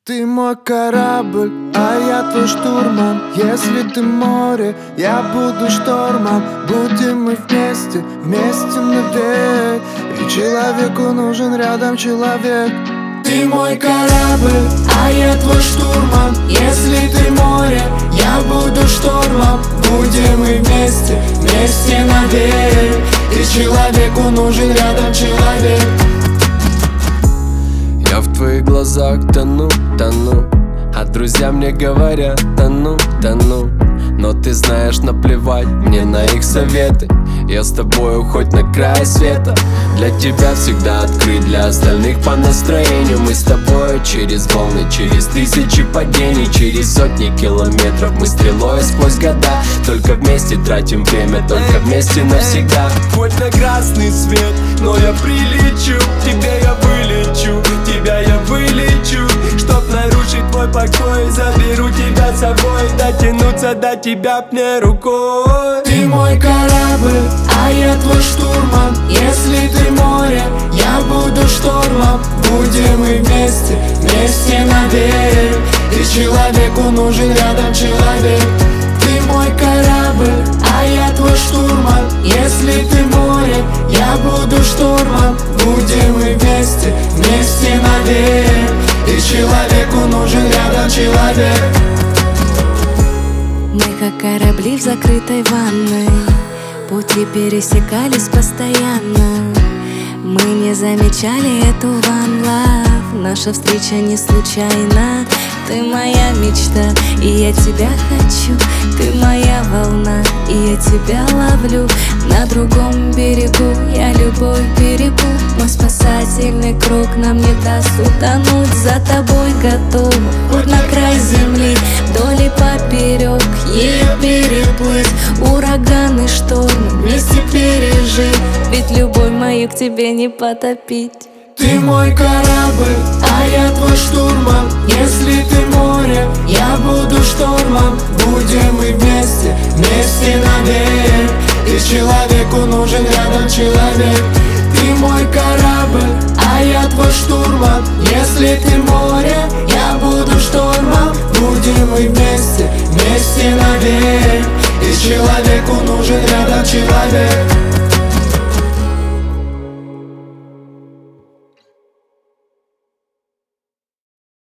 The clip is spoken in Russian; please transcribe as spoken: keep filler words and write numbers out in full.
Ты мой корабль, а я твой штурман. Если ты море, я буду штормом. Будем мы вместе, вместе навек. И человеку нужен рядом человек. Ты мой корабль, а я твой штурман. Если ты море, я буду штормом. Будем мы вместе, вместе навек. И человеку нужен рядом человек. Я в твоих глазах тону, тону, а друзья мне говорят: тону, тону. Но ты знаешь, наплевать мне на их советы. Я с тобою хоть на край света. Для тебя всегда открыт, для остальных по настроению. Мы с тобой через волны, через тысячи падений, через сотни километров. Мы стрелой сквозь года. Только вместе тратим время, только вместе навсегда. Хоть на красный свет, но я прилечу. Тебя я вылечу, тебя я вылечу. Чтоб нарушить твой покой, заберу тебя с собой. Дотянуться до тебя мне рукой. Ты мой корабль, а я твой штурман. Если ты море, я буду штормом. Будем мы вместе, вместе навек. И человеку нужен рядом человек. Ты мой корабль, а я твой штурман. Если ты море, я буду штормом. Будем мы вместе, вместе навек. И человеку нужен рядом человек. Мы как корабли в закрытой ванной, пути пересекались постоянно. Мы не замечали эту one love. Наша встреча не случайна. Ты моя мечта, и я тебя хочу. Ты моя волна, и я тебя ловлю. На другом берегу я любовь берегу. Мой спасательный круг нам не даст утонуть. За тобой готов, хоть на край земли, вдоль и поперек ее переплыть. Ураганы, штормы вместе пережить, ведь любовь мою к тебе не потопить. Ты мой корабль, а я твой штурман. Если ты море, я буду штормом. Будем мы вместе, вместе навек. И человеку нужен рядом человек. Ты мой корабль, а я твой штурман. Если ты море, я буду штормом. Будем мы вместе, вместе навек. И человеку нужен рядом человек.